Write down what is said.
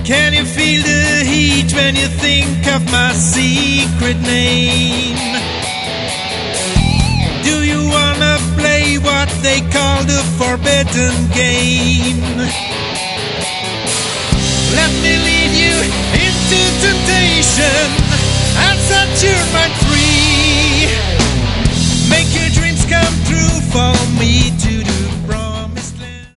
Can you feel the heat when you think of my secret name? Do you wanna play what they call the forbidden game? Let me lead you into temptation.